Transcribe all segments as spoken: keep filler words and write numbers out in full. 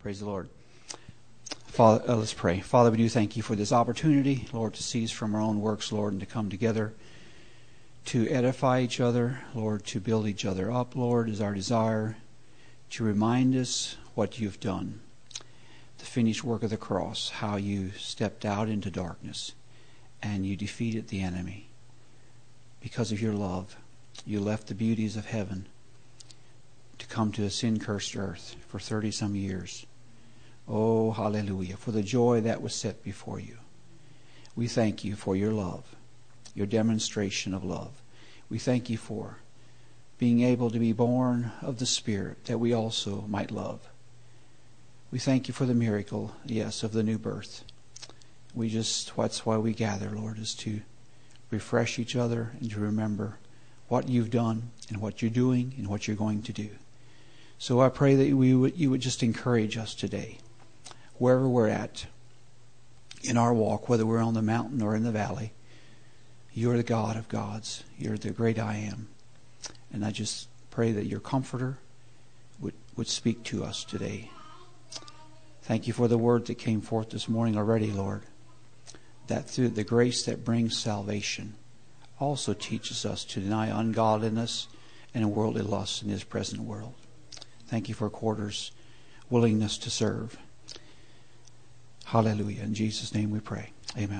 Praise the Lord. Father, uh, let's pray. Father, we do thank you for this opportunity, Lord, to cease from our own works, Lord, and to come together to edify each other, Lord, to build each other up, Lord, is our desire, to remind us what you've done, the finished work of the cross, how you stepped out into darkness and you defeated the enemy. Because of your love, you left the beauties of heaven to come to a sin-cursed earth for thirty-some years. Oh, hallelujah, for the joy that was set before you. We thank you for your love, your demonstration of love. We thank you for being able to be born of the Spirit that we also might love. We thank you for the miracle, yes, of the new birth. We just, that's why we gather, Lord, is to refresh each other and to remember what you've done and what you're doing and what you're going to do. So I pray that we would, you would just encourage us today, wherever we're at in our walk, whether we're on the mountain or in the valley. You're the God of gods. You're the great I am. And I just pray that your comforter would, would speak to us today. Thank you for the word that came forth this morning already, Lord, that through the grace that brings salvation also teaches us to deny ungodliness and worldly lust in this present world. Thank you for Quarter's willingness to serve. Hallelujah. In Jesus' name we pray. Amen.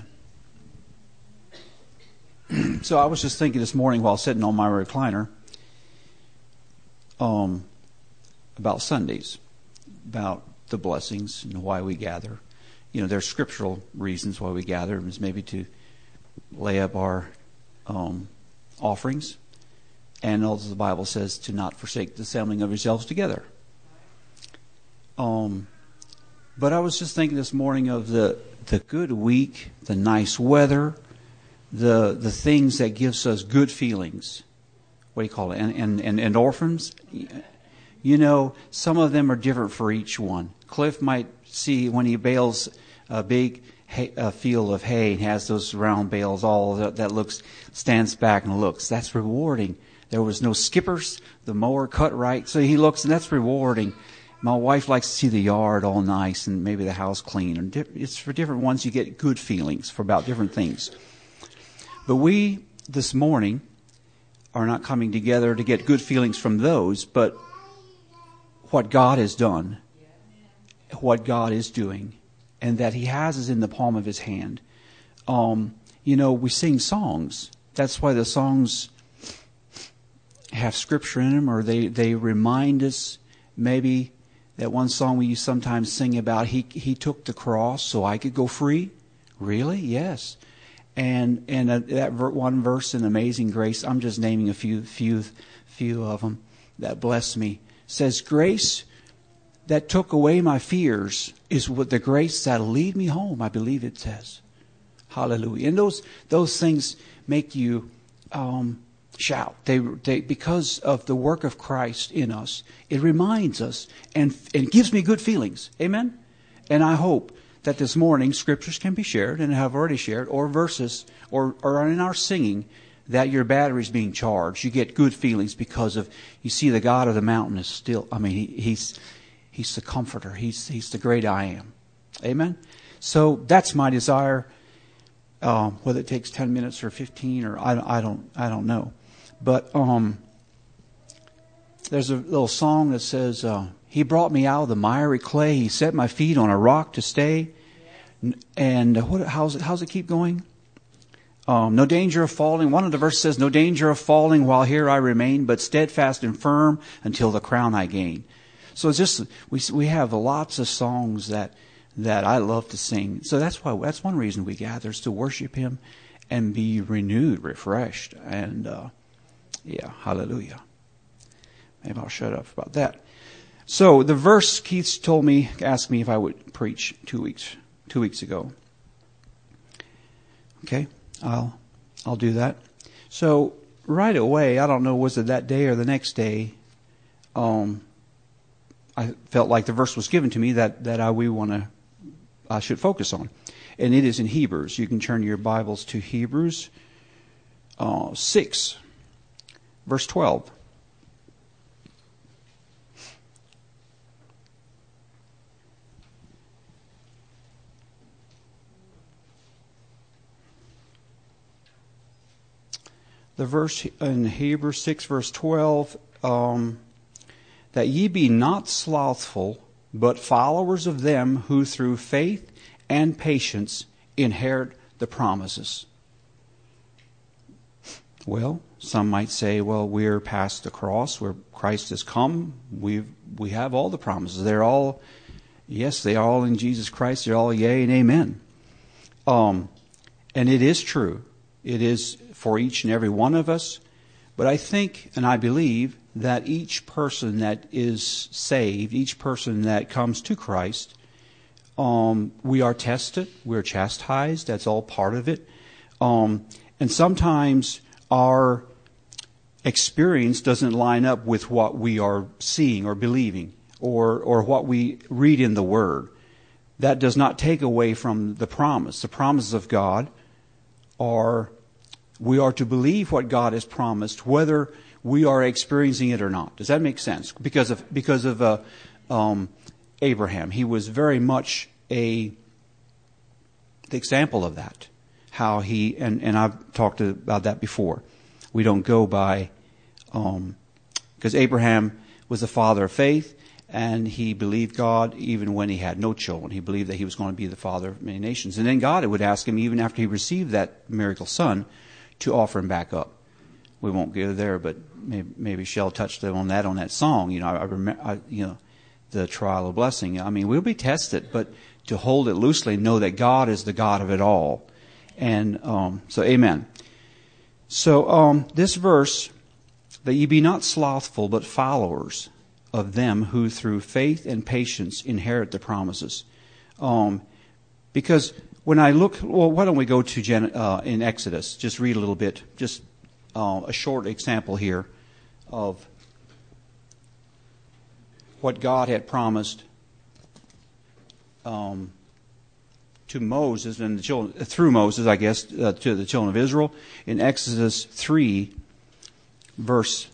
So I was just thinking this morning while sitting on my recliner um, about Sundays, about the blessings and why we gather. You know, there's scriptural reasons why we gather. It's maybe to lay up our um, offerings. And also the Bible says to not forsake the assembling of yourselves together. Um, but I was just thinking this morning of the, the good week, the nice weather, the the things that gives us good feelings. What do you call it? And, and, and endorphins? You know, some of them are different for each one. Cliff might see when he bales a big hay, a field of hay and has those round bales, all that, that looks, stands back and looks. That's rewarding. There was no skippers. The mower cut right. So he looks, and that's rewarding. My wife likes to see the yard all nice and maybe the house clean. And it's for different ones. You get good feelings for about different things. But we, this morning, are not coming together to get good feelings from those, but what God has done, what God is doing, and that He has us in the palm of His hand. Um, you know, we sing songs. That's why the songs have scripture in them, or they, they remind us. Maybe that one song we sometimes sing about, he he took the cross so I could go free. Really? Yes. And and uh, that ver- one verse in Amazing Grace, I'm just naming a few few few of them that bless me. Says, grace that took away my fears is what the grace that'll lead me home. I believe it says. Hallelujah. And those those things make you um, shout. They they because of the work of Christ in us. It reminds us and and gives me good feelings. Amen. And I hope that this morning scriptures can be shared, and have already shared, or verses, or, or in our singing, that your battery is being charged. You get good feelings because of, you see the God of the mountain is still, I mean, he, he's he's the comforter. He's he's the great I am. Amen? So that's my desire, uh, whether it takes ten minutes or fifteen, or I, I don't I don't know. But um, there's a little song that says, uh, He brought me out of the miry clay. He set my feet on a rock to stay. And what, how's it, how's it keep going? Um, no danger of falling. One of the verses says, no danger of falling while here I remain, but steadfast and firm until the crown I gain. So it's just, we, we have lots of songs that, that I love to sing. So that's why, that's one reason we gather, is to worship Him and be renewed, refreshed. And, uh, yeah, hallelujah. Maybe I'll shut up about that. So the verse Keith told me, asked me if I would preach two weeks, two weeks ago. Okay, I'll, I'll do that. So right away, I don't know, was it that day or the next day? Um, I felt like the verse was given to me that that I we want to, I should focus on, and it is in Hebrews. You can turn your Bibles to Hebrews uh, six, verse twelve. the verse in Hebrews six, verse twelve, um, that ye be not slothful, but followers of them who through faith and patience inherit the promises. Well, some might say, well, we're past the cross where Christ has come. We we have all the promises. They're all, yes, they are all in Jesus Christ. They're all yea and amen. Um, and it is true. It is for each and every one of us. But I think and I believe that each person that is saved, each person that comes to Christ, um, we are tested, we're chastised. That's all part of it. Um, and sometimes our experience doesn't line up with what we are seeing or believing or or what we read in the Word. That does not take away from the promise. The promises of God are, we are to believe what God has promised, whether we are experiencing it or not. Does that make sense? Because of because of uh, um, Abraham, he was very much a the example of that. How he, and, and I've talked about that before. We don't go by, um, because Abraham was the father of faith, and he believed God even when he had no children. He believed that he was going to be the father of many nations. And then God would ask him, even after he received that miracle son, to offer him back up. We won't go there, but maybe, maybe Shell touched on that on that song. You know, I, I remember, I, you know, the trial of blessing. I mean, we'll be tested, but to hold it loosely and know that God is the God of it all. And um, so, amen. So, um, this verse, that ye be not slothful, but followers of them who through faith and patience inherit the promises. Um, because when I look, well, why don't we go to Gen, uh, in Exodus? Just read a little bit, just uh, a short example here of what God had promised Um, to Moses and the children, through Moses, I guess, uh, to the children of Israel. In Exodus three, verse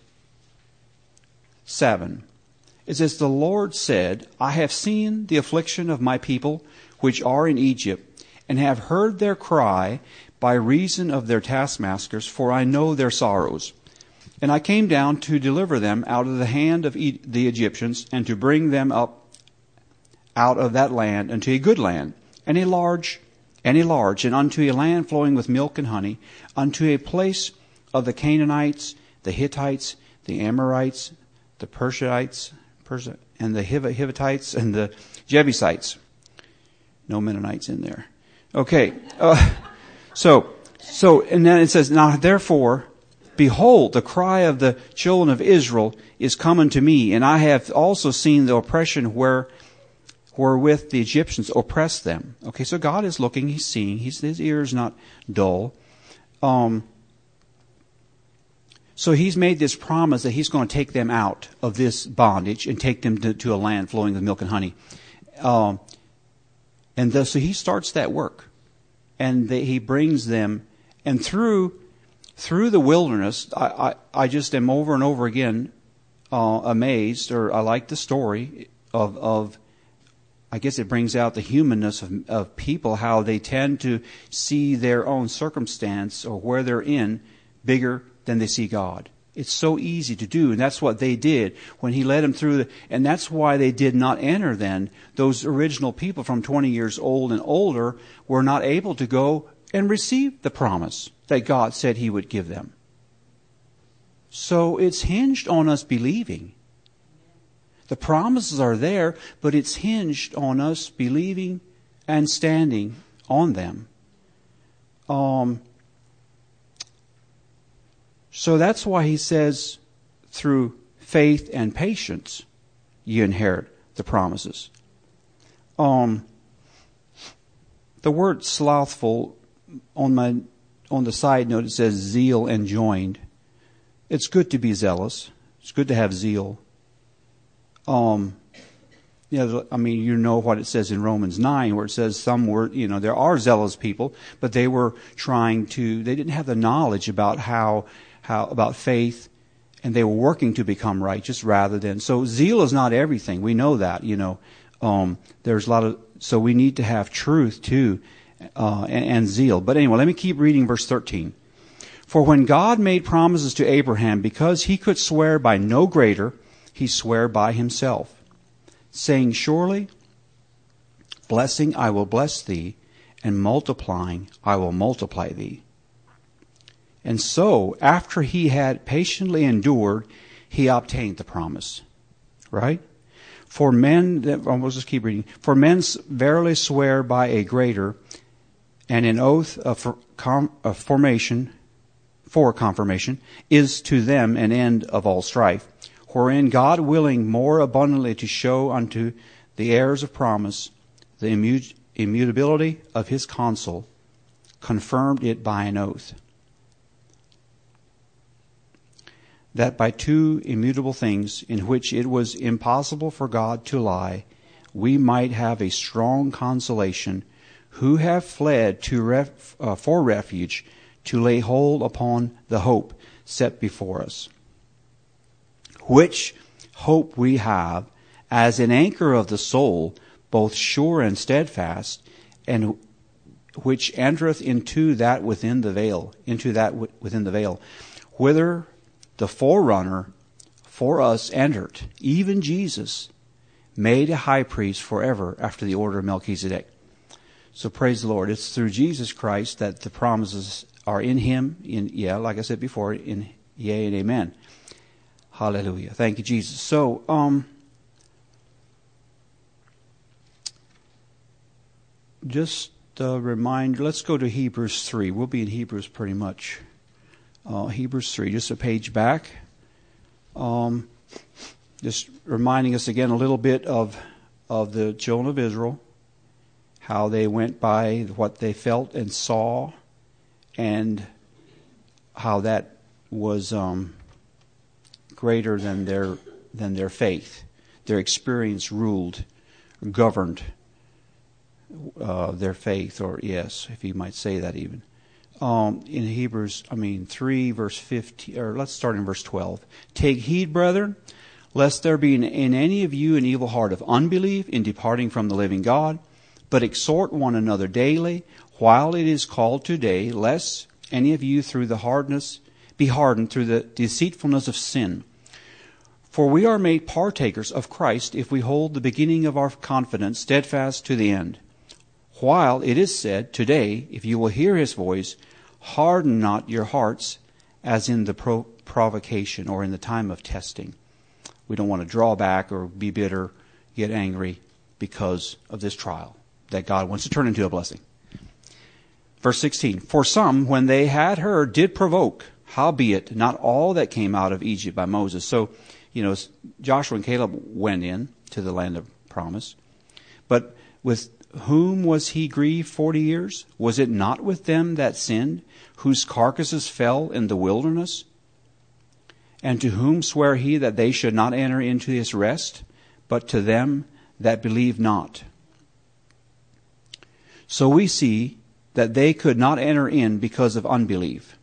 seven, it says, the Lord said, I have seen the affliction of my people which are in Egypt, and have heard their cry by reason of their taskmasters, for I know their sorrows. And I came down to deliver them out of the hand of e- the Egyptians, and to bring them up out of that land unto a good land, and a large, and a large, and unto a land flowing with milk and honey, unto a place of the Canaanites, the Hittites, the Amorites, the Perizzites, Persia, and the Hivitites, and the Jebusites. No Mennonites in there. Okay. Uh, so, so, and then it says, now therefore, behold, the cry of the children of Israel is come unto me, and I have also seen the oppression where wherewith the Egyptians oppressed them. Okay, so God is looking, He's seeing, he's, his ear is not dull. Um, so He's made this promise that He's going to take them out of this bondage and take them to, to a land flowing with milk and honey. Um, and the, so He starts that work. And the, He brings them, and through through the wilderness, I, I, I just am over and over again uh, amazed, or I like the story of of I guess it brings out the humanness of, of people, how they tend to see their own circumstance or where they're in bigger than they see God. It's so easy to do, and that's what they did when He led them through. The, and that's why they did not enter then. Those original people from twenty years old and older were not able to go and receive the promise that God said He would give them. So it's hinged on us believing. The promises are there, but it's hinged on us believing and standing on them. Um, so that's why He says, through faith and patience, you inherit the promises. Um, the word slothful, on my on the side note, it says zeal enjoined. It's good to be zealous. It's good to have zeal. Um, you know, I mean, you know what it says in Romans nine, where it says some were, you know, there are zealous people, but they were trying to, they didn't have the knowledge about how, how, about faith, and they were working to become righteous rather than, so zeal is not everything. We know that, you know, um, there's a lot of, so we need to have truth too, uh, and, and zeal. But anyway, let me keep reading verse thirteen. For when God made promises to Abraham, because he could swear by no greater, he sware by himself, saying, Surely, blessing I will bless thee, and multiplying I will multiply thee. And so, after he had patiently endured, he obtained the promise. Right? For men, we'll just keep reading. For men verily swear by a greater, and an oath of, of formation, for confirmation, is to them an end of all strife, wherein God willing more abundantly to show unto the heirs of promise the immu- immutability of his counsel, confirmed it by an oath, that by two immutable things in which it was impossible for God to lie, we might have a strong consolation, who have fled to ref, uh, for refuge, to lay hold upon the hope set before us. Which hope we have as an anchor of the soul, both sure and steadfast, and which entereth into that within the veil, into that w- within the veil, whither the forerunner for us entered, even Jesus, made a high priest forever after the order of Melchizedek. So praise the Lord. It's through Jesus Christ that the promises are in him, in yeah, like I said before, in yea and amen. Hallelujah. Thank you, Jesus. So, um, just a reminder, let's go to Hebrews three. We'll be in Hebrews pretty much. Uh, Hebrews three, just a page back. Um, just reminding us again a little bit of of the children of Israel, how they went by what they felt and saw, and how that was um, greater than their than their faith. Their experience ruled, governed uh, their faith, or yes, if you might say that even. Um, in Hebrews, I mean three, verse fifteen, or let's start in verse twelve. Take heed, brethren, lest there be in, in any of you an evil heart of unbelief in departing from the living God, but exhort one another daily, while it is called today, lest any of you through the hardness be hardened through the deceitfulness of sin. For we are made partakers of Christ if we hold the beginning of our confidence steadfast to the end. While it is said, today, if you will hear his voice, harden not your hearts as in the pro- provocation or in the time of testing. We don't want to draw back or be bitter, get angry because of this trial that God wants to turn into a blessing. Verse sixteen, for some, when they had heard, did provoke, howbeit not all that came out of Egypt by Moses. So, you know, Joshua and Caleb went in to the land of promise. But with whom was he grieved forty years? Was it not with them that sinned, whose carcasses fell in the wilderness? And to whom sware he that they should not enter into his rest, but to them that believe not? So we see that they could not enter in because of unbelief.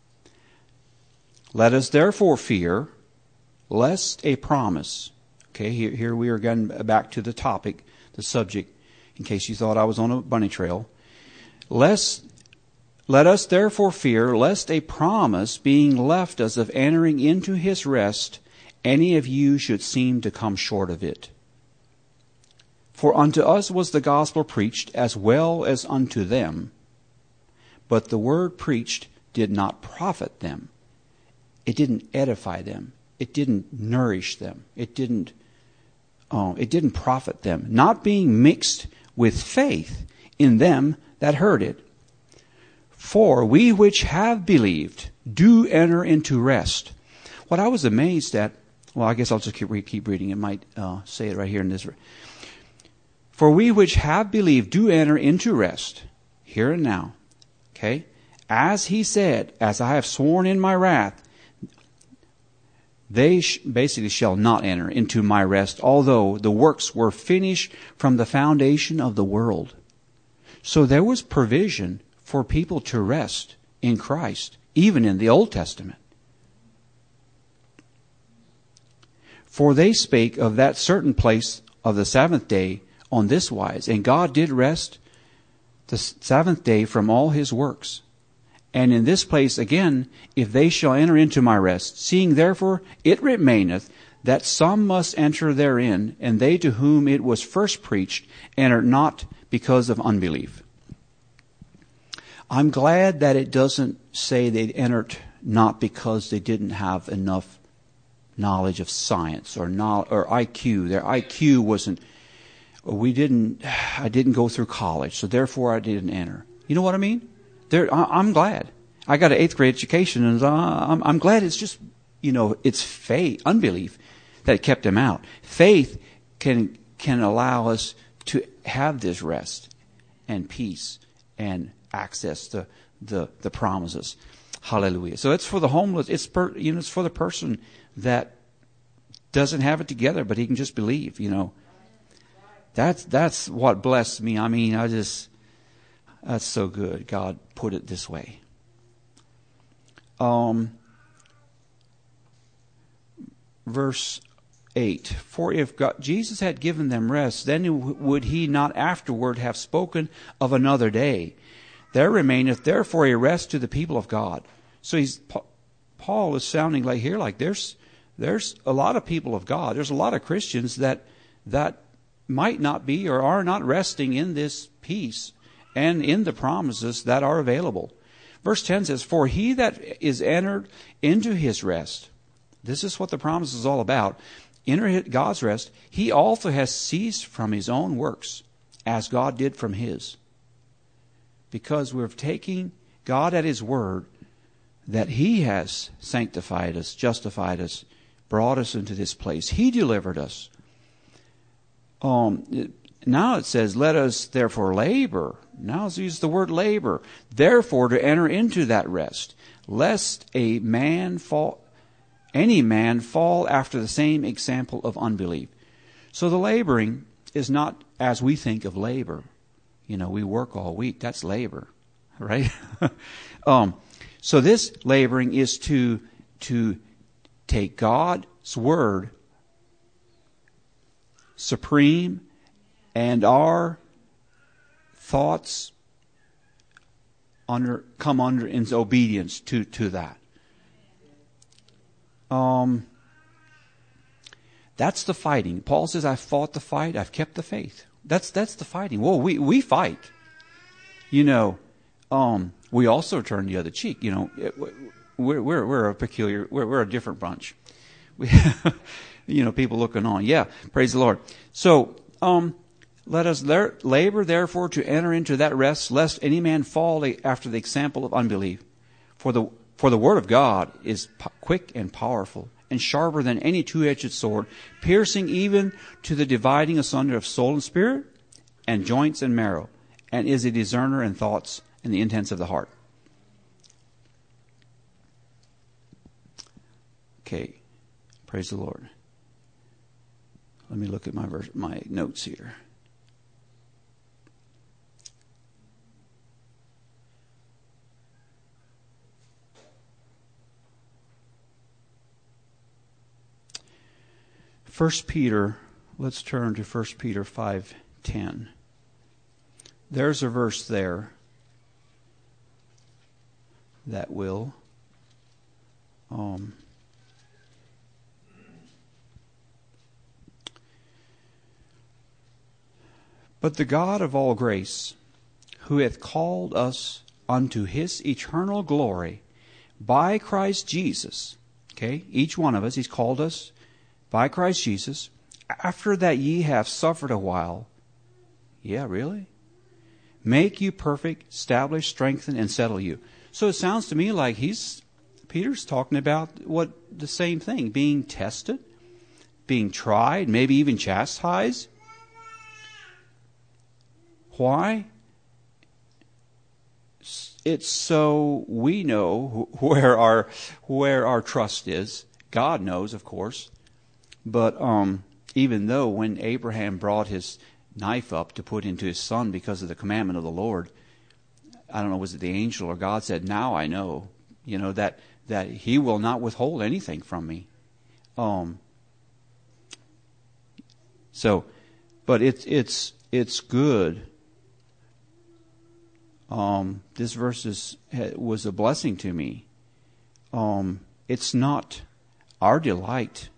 Let us therefore fear, lest a promise. Okay, here, here we are again back to the topic, the subject, in case you thought I was on a bunny trail. Lest, let us therefore fear, lest a promise being left us of entering into his rest, any of you should seem to come short of it. For unto us was the gospel preached as well as unto them, but the word preached did not profit them. It didn't edify them. It didn't nourish them. It didn't, oh, it didn't profit them, not being mixed with faith in them that heard it. For we which have believed do enter into rest. What I was amazed at, well, I guess I'll just keep, keep reading. It might uh, say it right here in this. For we which have believed do enter into rest, here and now. Okay? As he said, as I have sworn in my wrath, they sh- basically shall not enter into my rest, although the works were finished from the foundation of the world. So there was provision for people to rest in Christ, even in the Old Testament. For they spake of that certain place of the seventh day on this wise, and God did rest the seventh day from all his works, And in this place again, if they shall enter into my rest, seeing therefore it remaineth that some must enter therein, and they to whom it was first preached enter not because of unbelief. I'm glad that it doesn't say they entered not because they didn't have enough knowledge of science or knowledge, or I Q. Their I Q wasn't, we didn't, I didn't go through college, so therefore I didn't enter. You know what I mean? There, I'm glad. I got an eighth grade education, and I'm, I'm glad it's just, you know, it's faith, unbelief that kept them out. Faith can can allow us to have this rest and peace and access to the the promises. Hallelujah. So it's for the homeless. It's per, you know, it's for the person that doesn't have it together, but he can just believe. You know, that's that's what blessed me. I mean, I just that's so good. God put it this way. Um, verse eight. For if God, Jesus had given them rest, then would he not afterward have spoken of another day? There remaineth therefore a rest to the people of God. So he's, Paul is sounding like here, like there's there's a lot of people of God. There's a lot of Christians that that might not be or are not resting in this peace and in the promises that are available. Verse ten says, for he that is entered into his rest, this is what the promise is all about, enter God's rest, he also has ceased from his own works, as God did from his. Because we're taking God at his word, that he has sanctified us, justified us, brought us into this place. He delivered us. Um, now it says, let us therefore labor. Now it's used the word labor. Therefore to enter into that rest, lest a man fall, any man fall after the same example of unbelief. So the laboring is not as we think of labor. You know, we work all week. That's labor, right? um, so this laboring is to to take God's word supreme and our thoughts under come under in obedience to to that. Um, that's the fighting. Paul says, "I've fought the fight. I've kept the faith." That's that's the fighting. Well, we we fight. You know, um, we also turn the other cheek. You know, we're we're we're a peculiar. We're we're a different bunch. We, you know, people looking on. Yeah, praise the Lord. So, um, let us labor therefore to enter into that rest, lest any man fall after the example of unbelief. For the for the word of God is quick and powerful, and sharper than any two-edged sword, piercing even to the dividing asunder of soul and spirit, and joints and marrow, and is a discerner in thoughts and the intents of the heart. Okay, praise the Lord. Let me look at my verse, my notes here. First Peter, let's turn to First Peter five ten. There's a verse there that will um, but the God of all grace, who hath called us unto his eternal glory by Christ Jesus. Okay, each one of us, he's called us by Christ Jesus, after that ye have suffered a while. Yeah, really? Make you perfect, establish, strengthen, and settle you. So it sounds to me like he's, Peter's talking about what the same thing, being tested, being tried, maybe even chastised. Why? It's so we know where our where our trust is. God knows, of course. But um, even though when Abraham brought his knife up to put into his son because of the commandment of the Lord, I don't know, was it the angel or God said, now I know, you know, that, that he will not withhold anything from me. Um. So, but it's, it's, it's good um, this verse is, was a blessing to me. Um, it's not our delight.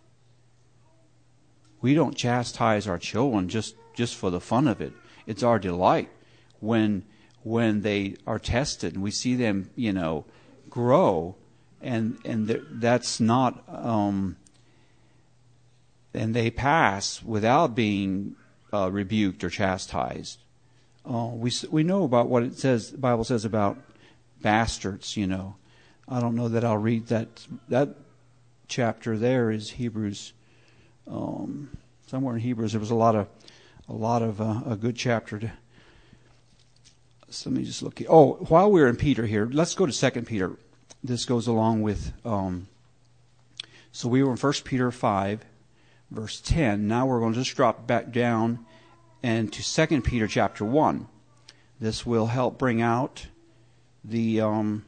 We don't chastise our children just, just for the fun of it. It's our delight when when they are tested and we see them, you know, grow, and and that's not um, and they pass without being uh, rebuked or chastised. Uh, we we know about what it says. The Bible says about bastards. You know, I don't know that I'll read that. That chapter there is Hebrews. Um, somewhere in Hebrews, there was a lot of a lot of uh, a good chapter. To, so let me just look. Oh, while we're in Peter here, let's go to Second Peter. This goes along with. Um, so we were in First Peter five, verse ten. Now we're going to just drop back down and to Second Peter chapter one. This will help bring out the. Um,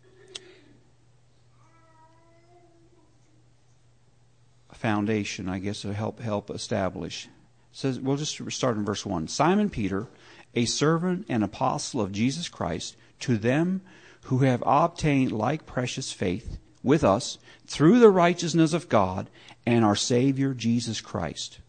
foundation, I guess, to help help establish. It says, we'll just start in verse one. Simon Peter, a servant and apostle of Jesus Christ, to them who have obtained like precious faith with us through the righteousness of God and our Savior Jesus Christ.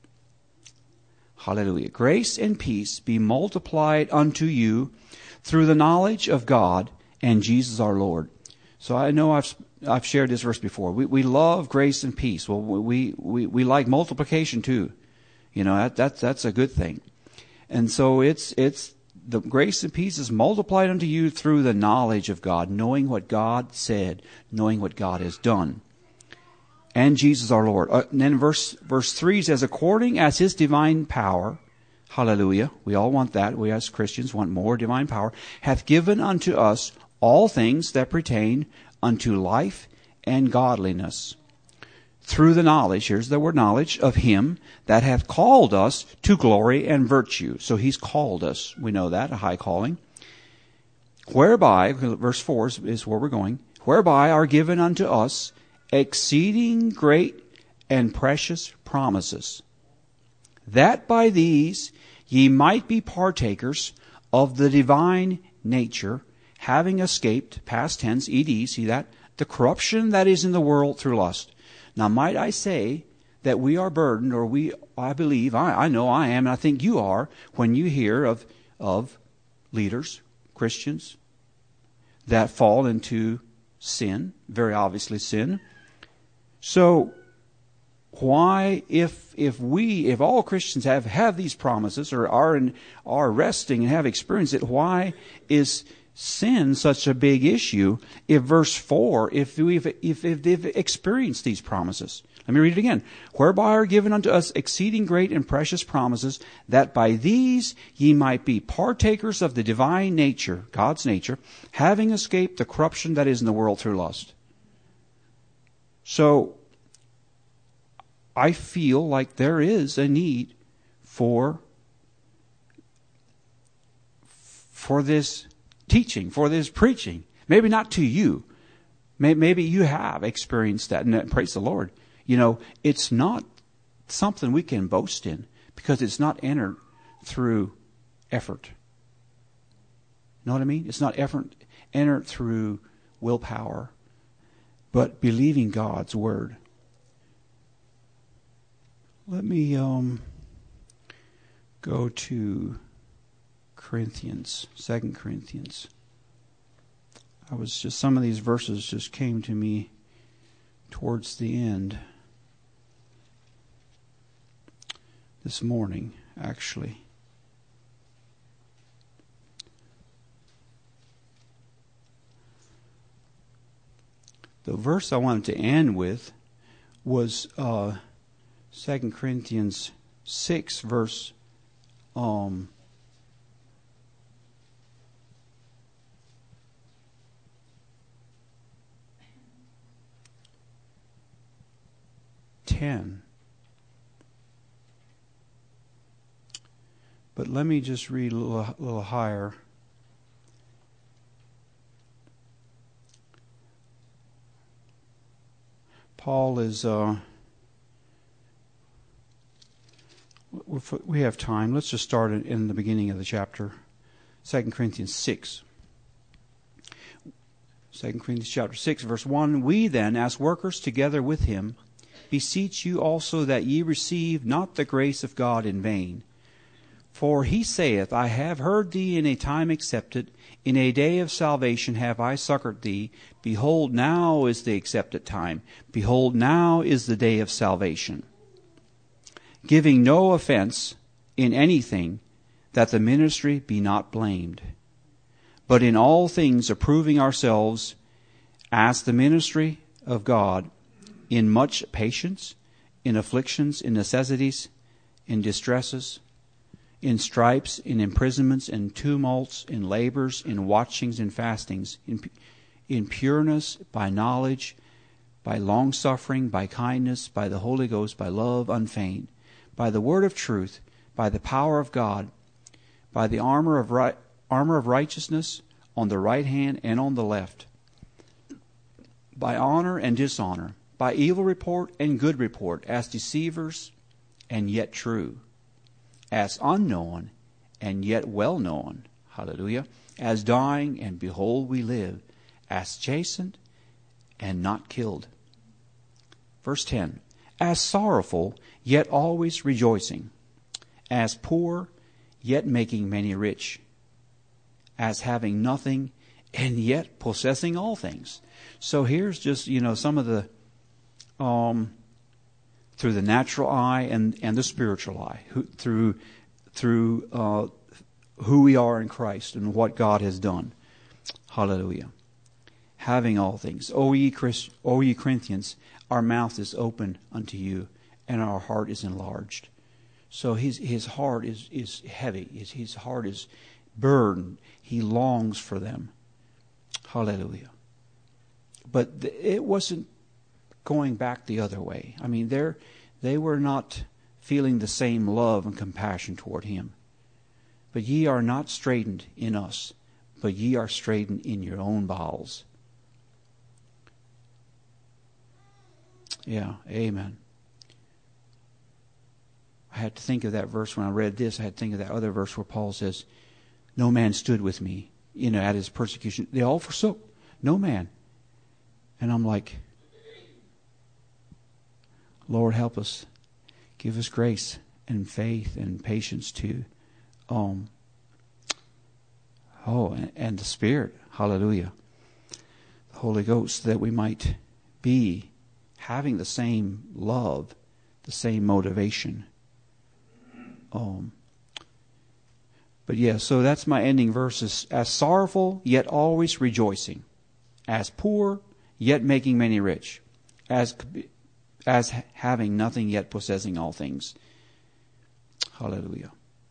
Hallelujah. Grace and peace be multiplied unto you through the knowledge of God and Jesus our Lord. So I know I've I've shared this verse before. We we love grace and peace. Well, we we we like multiplication too. You know, that that's that's a good thing. And so it's it's the grace and peace is multiplied unto you through the knowledge of God, knowing what God said, knowing what God has done, and Jesus our Lord. Uh, and then verse verse three says, according as His divine power, hallelujah. We all want that. We as Christians want more divine power. Hath given unto us all things that pertain unto life and godliness, through the knowledge, here's the word knowledge, of Him that hath called us to glory and virtue. So He's called us. We know that, a high calling. Whereby, verse four is, is where we're going, whereby are given unto us exceeding great and precious promises, that by these ye might be partakers of the divine nature, having escaped, past tense, ed, see that? The corruption that is in the world through lust. Now, might I say that we are burdened, or we, I believe, I, I know I am, and I think you are, when you hear of, of leaders, Christians, that fall into sin, very obviously sin. So, why, if if we, if all Christians have, have these promises, or are in, are resting and have experienced it, why is sin such a big issue if verse four, if we've if, if they've experienced these promises? Let me read it again. Whereby are given unto us exceeding great and precious promises, that by these ye might be partakers of the divine nature, God's nature, having escaped the corruption that is in the world through lust. So, I feel like there is a need for for this teaching, for this preaching. Maybe not to you. Maybe you have experienced that, and praise the Lord. You know, it's not something we can boast in, because it's not entered through effort. You know what I mean? It's not effort entered through willpower, but believing God's word. Let me um, go to Corinthians, Second Corinthians. I was just, some of these verses just came to me towards the end this morning, actually. The verse I wanted to end with was uh, Second Corinthians six, verse um, ten. But let me just read a little, a little higher. Paul is, uh, we have time. Let's just start in the beginning of the chapter. Second Corinthians six. Second Corinthians chapter six, verse one. We then, as workers together with him, beseech you also that ye receive not the grace of God in vain. For he saith, I have heard thee in a time accepted, in a day of salvation have I succored thee. Behold, now is the accepted time. Behold, now is the day of salvation. Giving no offense in anything, that the ministry be not blamed. But in all things approving ourselves as the ministry of God, in much patience, in afflictions, in necessities, in distresses, in stripes, in imprisonments, in tumults, in labors, in watchings, in fastings, in, in pureness, by knowledge, by longsuffering, by kindness, by the Holy Ghost, by love unfeigned, by the word of truth, by the power of God, by the armor of right, armor of righteousness on the right hand and on the left, by honor and dishonor, by evil report and good report, as deceivers and yet true, as unknown and yet well known, hallelujah, as dying and behold we live, as chastened and not killed. Verse ten, as sorrowful yet always rejoicing, as poor yet making many rich, as having nothing and yet possessing all things. So here's just, you know, some of the um through the natural eye and, and the spiritual eye, who, through through uh, who we are in Christ and what God has done. Hallelujah. Having all things. O ye, Christ, o ye Corinthians, our mouth is open unto you, and our heart is enlarged. So his his heart is, is heavy. His, his heart is burdened. He longs for them. Hallelujah. But th- it wasn't going back the other way. I mean, they they were not feeling the same love and compassion toward him. But ye are not straitened in us, but ye are straitened in your own bowels. Yeah, amen. I had to think of that verse when I read this. I had to think of that other verse where Paul says, no man stood with me, you know, at his persecution. They all forsook. No man. And I'm like, Lord, help us. Give us grace and faith and patience to, um, oh, and, and the Spirit. Hallelujah. The Holy Ghost, that we might be having the same love, the same motivation. Um, but yeah, so that's my ending verses. As sorrowful, yet always rejoicing. As poor, yet making many rich. As as having nothing, yet possessing all things. Hallelujah.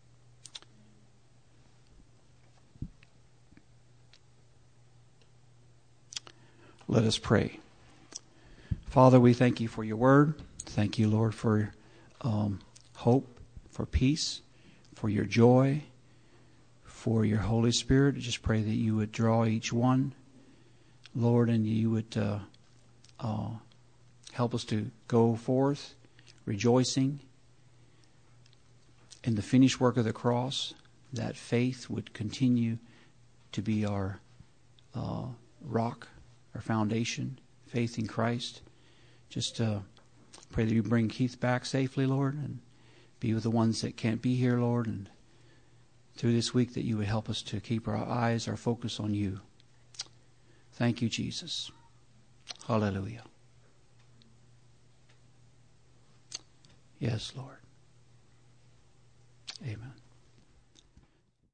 Let us pray. Father, we thank you for your word. Thank you, Lord, for um, hope, for peace, for your joy, for your Holy Spirit. I just pray that you would draw each one, Lord, and you would uh, uh, help us to go forth rejoicing in the finished work of the cross, that faith would continue to be our uh, rock, our foundation, faith in Christ. Just uh, pray that you bring Keith back safely, Lord, and be with the ones that can't be here, Lord, and through this week that you would help us to keep our eyes, our focus on you. Thank you, Jesus. Hallelujah. Yes, Lord. Amen.